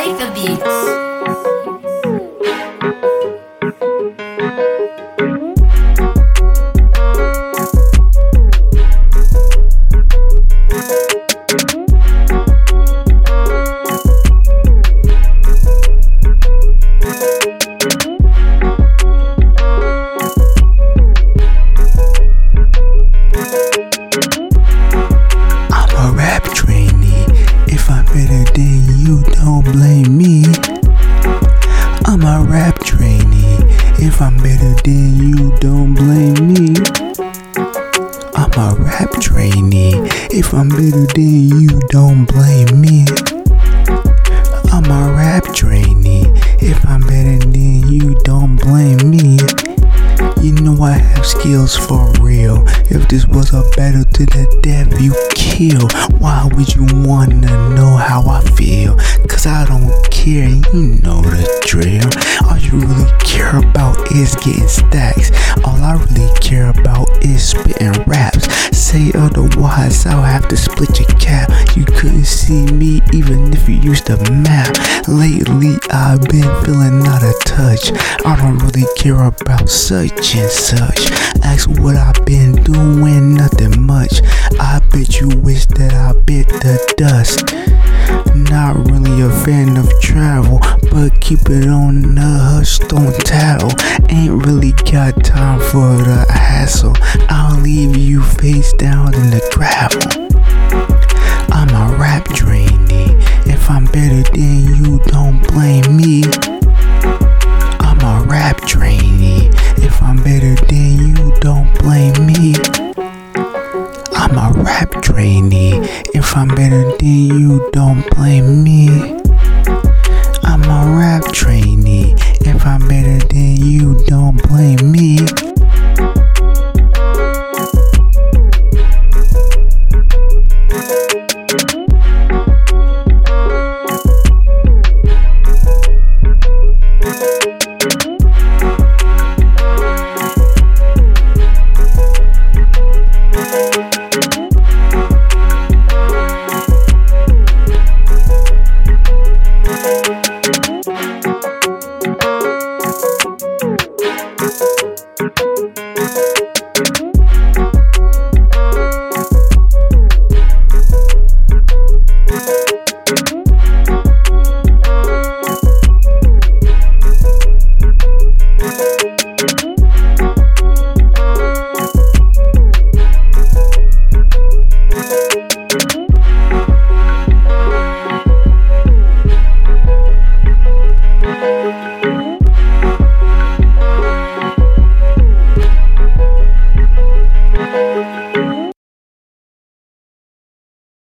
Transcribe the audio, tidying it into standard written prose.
Cypher Beats. I'm a rap trainee. If I'm better than you, don't blame me. I'm a rap trainee. If I'm better than you, don't blame me. I'm a rap trainee. If I'm better than you, don't blame me. I'm a rap trainee. If I'm better than you, don't blame me. You know I have skills for real. If this was a battle to the death you kill, why would you wanna know how I feel? Cause I don't care, you know the drill. All you really care about is getting stacks. All I really care about is spitting raps. Say otherwise, I'll have to split your cap. You couldn't see me even if you used the map. Lately I've been feeling out of touch. I don't really care about such and such. Ask what I've been doing, nothing much. I bet you wish that I bit the dust. Not really a fan of travel, but keep it on the hush, don't tattle. Ain't really got time for the hassle. I'll leave you face down in the gravel. I'm a rap trainee. If I'm better than